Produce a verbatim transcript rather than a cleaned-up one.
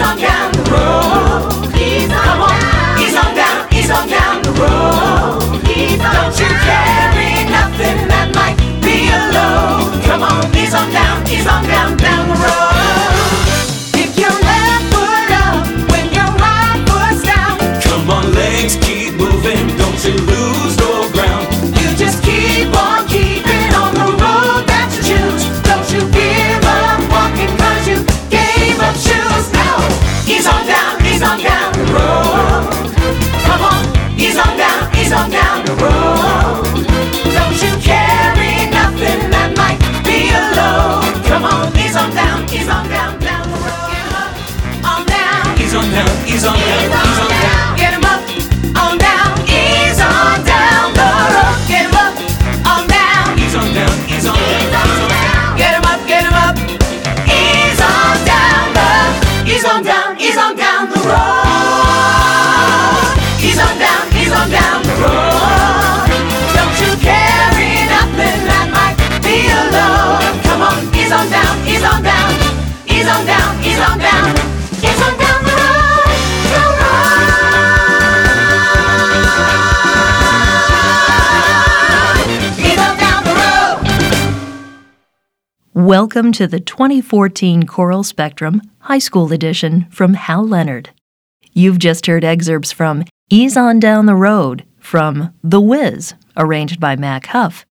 ease on down the road. Ease on Come on, down. Ease on down, ease on down the road. Ease on Don't you carry nothing that might be a load. Come on, ease on down, ease on down, down the road. Pick your left foot up when your right foot's down. Come on, legs, keep moving, don't you lose no ground. You just keep on keeping on the road that you choose. Don't you give up walking cause you gave up shoes. No, ease on down, ease on down the road. Come on, ease on down, ease on down the road. Don't you carry nothing that might be a load. Come on, ease on down, ease on down, down the road. Get 'em up, on down. Ease on down, ease on down, ease on down. Get 'em up, on down. Ease on down the road. Get 'em up, on down. Ease on down, ease on down, ease on down. Get 'em up, get 'em up. Ease on down the, ease on down, ease on down the road. Ease on down, ease on down the road. Don't you carry nothing that might be a load. Come on, ease on down, ease on down, ease on down, ease on down, ease on down the road, the road. Ease on down the road. Welcome to the twenty fourteen Choral Spectrum High School Edition from Hal Leonard. You've just heard excerpts from Ease on Down the Road from The Wiz, arranged by Mac Huff,